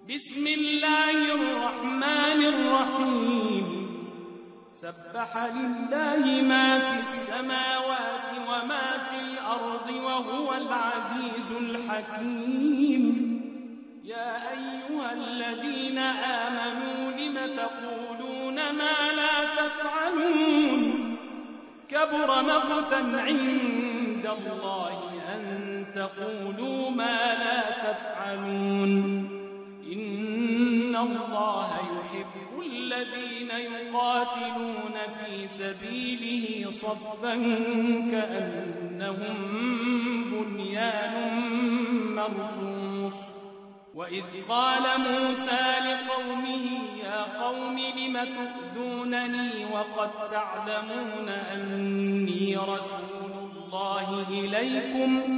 بسم الله الرحمن الرحيم سبح لله ما في السماوات وما في الأرض وهو العزيز الحكيم يا أيها الذين آمنوا لم تقولون ما لا تفعلون كبر مقتا عند الله أن تقولوا ما لا تفعلون إن الله يحب الذين يقاتلون في سبيله صفا كأنهم بنيان مرصوص وإذ قال موسى لقومه يا قوم لم تؤذونني وقد تعلمون أني رسول الله إليكم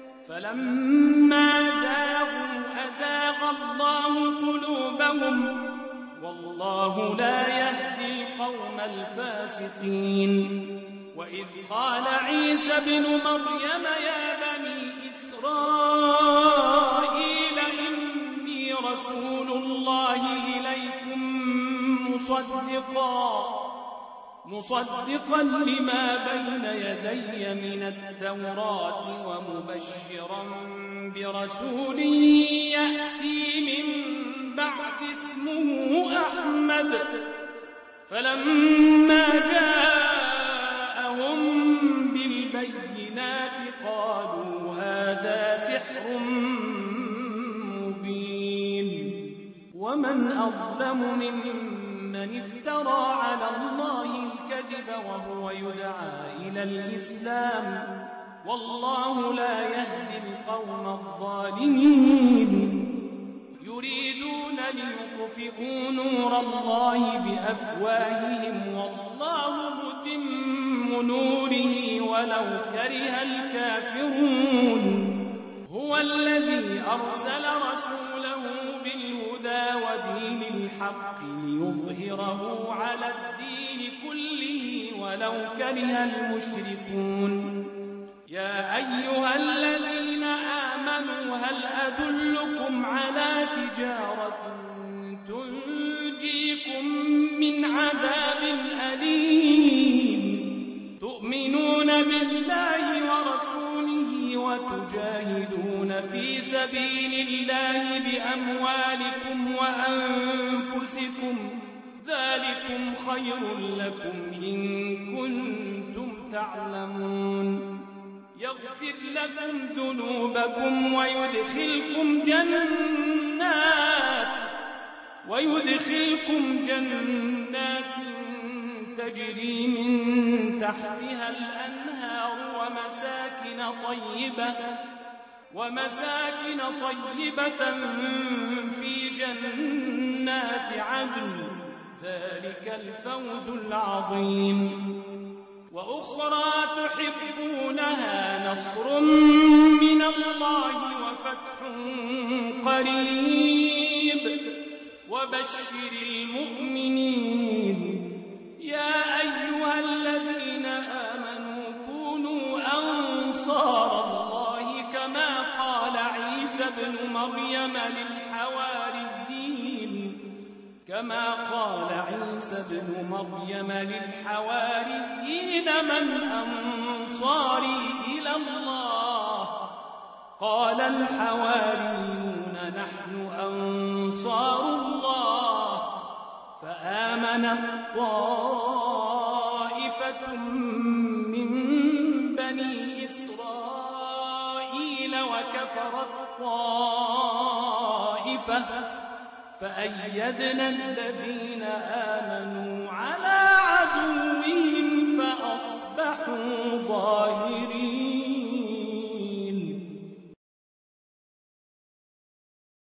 فلما زاغوا أزاغ الله قلوبهم والله لا يهدي القوم الفاسقين وإذ قال عيسى ابن مريم يا بني إسرائيل إني رسول الله إليكم مصدقا لما بين يدي من التوراة ومبشرا برسول يأتي من بعد اسمه أحمد فلما جاءهم بالبينات قالوا هذا سحر مبين ومن أظلم ممن افترى على الله الكذب وهو يدعى إلى الإسلام والله لا يهدي القوم الظالمين يريدون ليطفئوا نور الله بأفواههم والله متم نوره ولو كره الكافرون هو الذي أرسل رسوله بالهدى ودين الحق ليظهره على الدين كله ولو كره المشركون يا أيها الذين آمنوا هل أدلكم على تجارة تنجيكم من عذاب أليم تؤمنون بالله ورسوله وتجاهدون في سبيل الله بأموالكم وأنفسكم ذلكم خير لكم إن كنتم تعلمون يغفر لكم ذنوبكم ويدخلكم جنات تجري من تحتها الأنهار ومساكن طيبة في جنات عدن ذلك الفوز العظيم وأخرى تحبونها نصر من الله وفتح قريب وبشر المؤمنين يا أيها الذين آمنوا كونوا أنصار الله كما قال عيسى ابن مريم للحواريين من أنصاري إلى الله قال الحواريون نحن أنصار الله فآمنت طائفة من بني إسرائيل وكفرت طائفة فأيدنا الذين آمنوا على عدوهم